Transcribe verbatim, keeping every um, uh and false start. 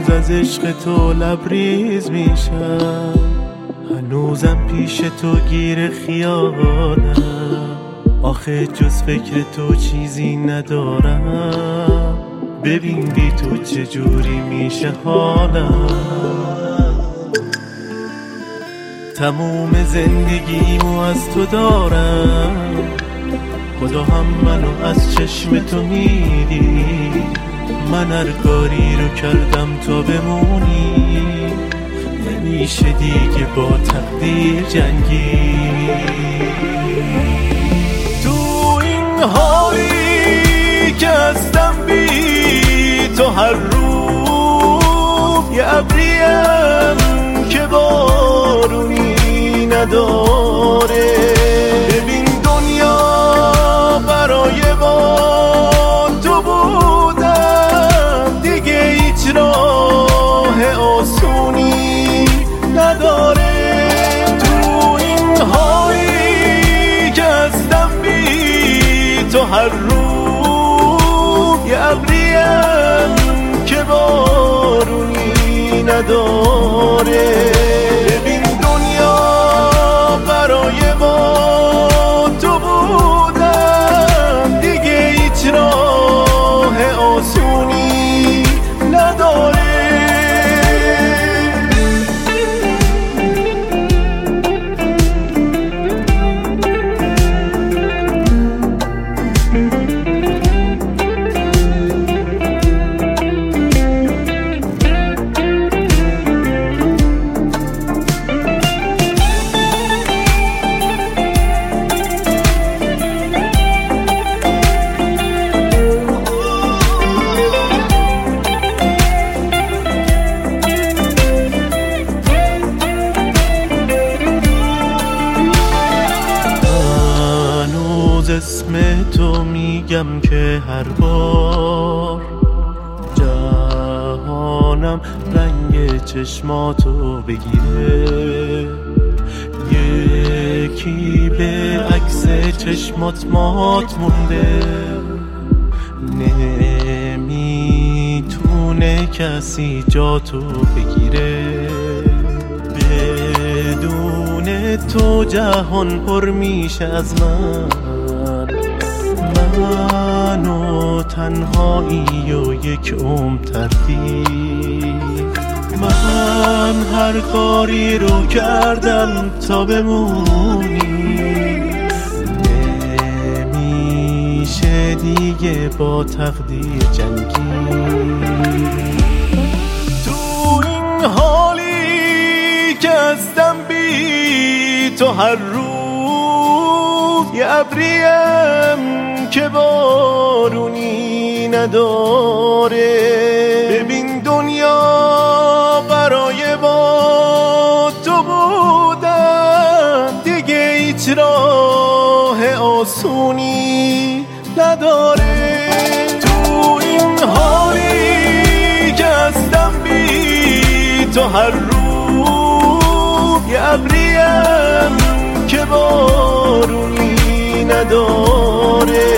هنوز از عشق تو لبریز میشم، هنوزم پیش تو گیر خیالم، آخه جز فکر تو چیزی ندارم، ببین بی تو چجوری میشه حالم. تموم زندگیمو از تو دارم، خدا هم منو از چشم تو میدی، من هر کاری رو کردم تا بمونی، نمیشه دیگه با تقدیر جنگی. تو این حالی که هستم بی تو هر روز یه ابریم که بارونی نداره، ببین دنیا برای با تو بودم دیگه هیچ راه آسونی نداره. تو این حالی که هستم بی تو هر روز یه ابریم که بارونی نداره، ببین دنیا برای با تو بودم دیگه هیچ راه آسونی نداره. اسم تو میگم که هر بار جهانم رنگ چشماتو بگیره، یکی به عکس چشمات مات مونده، نمیتونه کسی جاتو بگیره، بدون تو جهان پر میشه از من، من و تنهایی و یک عمر تردید، من هر کاری رو کردم تا بمونی، نمیشه دیگه با تقدیر جنگی. تو این حالی که هستم بی تو هر روز یه ابریم که بارونی نداره، ببین دنیا برای با تو بودم دیگه هیچ راه آسونی نداره. تو این حالی که هستم بی تو هر روز یه ابریم که بارونی نداره،